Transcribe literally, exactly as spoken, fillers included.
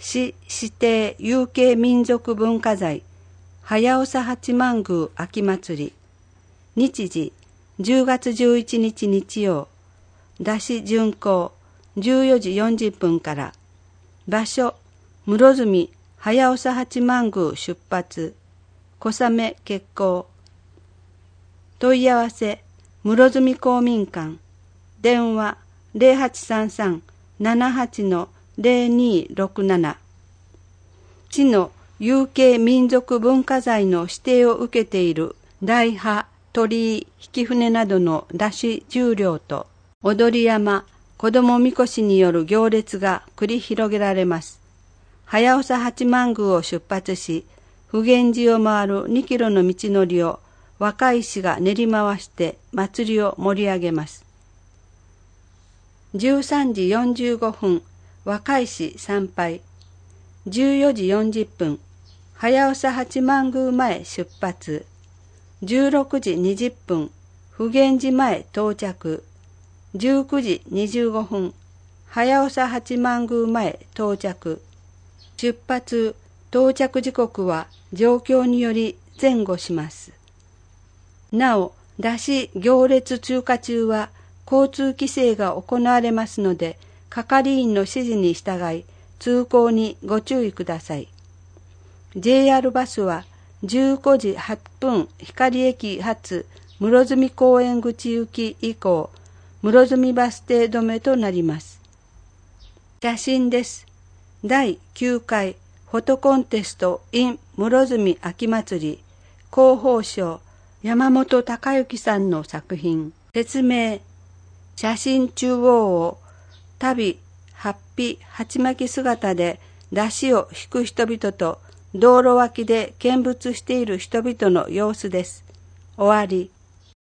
市指定有形民族文化財早長八幡宮秋祭り。日時じゅうがつじゅういちにち日曜。出し巡行じゅうよじよんじゅっぷんから。場所室積早長八幡宮出発。小雨決行。問い合わせ室積公民館。電話ゼロはちさんさん ななはち ゼロにろくなな。市の有形民族文化財の指定を受けている大波、鳥居、引舟などの山車十両と踊り山、子供みこしによる行列が繰り広げられます。早長八幡宮を出発し、普賢寺を回るにキロの道のりを若い師が練り回して祭りを盛り上げます。じゅうさんじよんじゅうごふん、若い師参拝。じゅうよじよんじゅっぷん、早長八幡宮前出発。じゅうろくじにじゅっぷん、普賢寺前到着。じゅうくじにじゅうごふん、早長八幡宮前到着。出発、到着時刻は状況により前後します。なお、山車行列通過中は交通規制が行われますので、係員の指示に従い、通行にご注意ください。ジェイアール バスはじゅうごじはっぷん光駅発室積公園口行き以降、室積バス停止めとなります。写真です。だいきゅうかいフォトコンテスト in 室積秋祭り広報賞山本隆之さんの作品。説明。写真中央を旅、はっぴ、鉢巻き姿で山車を引く人々と道路脇で見物している人々の様子です。終わり。